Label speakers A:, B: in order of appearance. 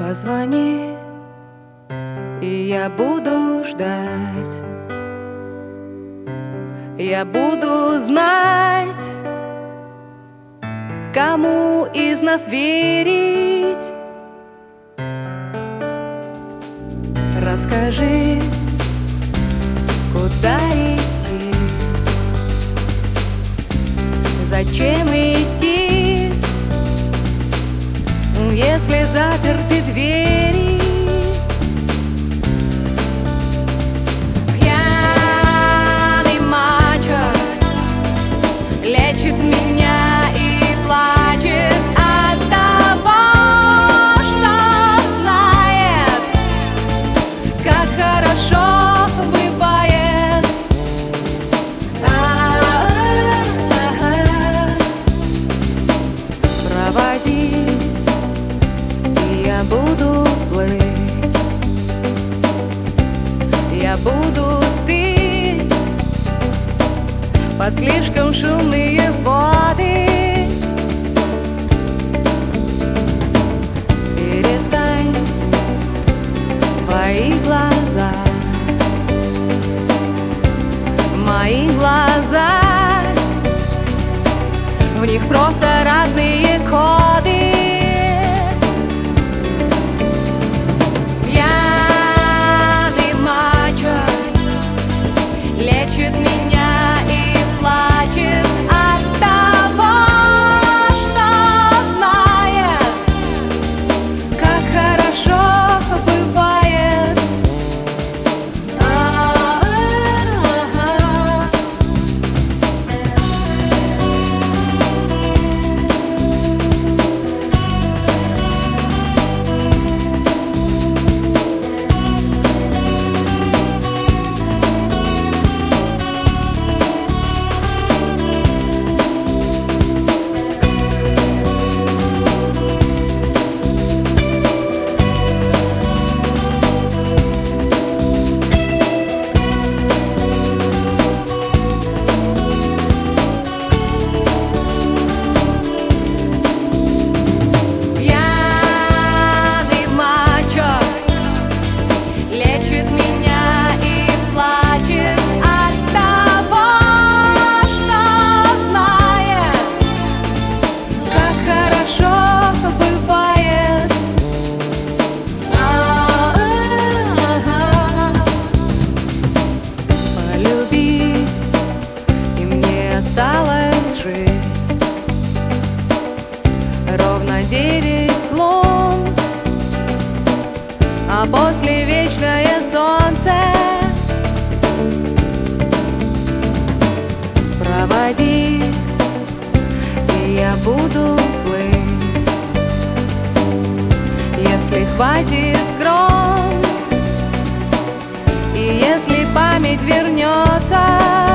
A: Позвони, и я буду ждать. Я буду знать, кому из нас верить. Расскажи, куда идти, зачем идти, если заперты двери. Пьяный мачо лечит меня и плачет от того, что знает, как хорошо бывает. Проводи, и я буду плыть, я буду стыть под слишком шумные воды. Перестань, твои глаза, мои глаза, в них просто разные коды. Пьяный мачо лечит меня и плачет от того, что знает, как хорошо бывает. Осталось жить ровно 9 лун, а после вечное солнце. Проводи, и я буду плыть, если хватит крон, и если память вернется.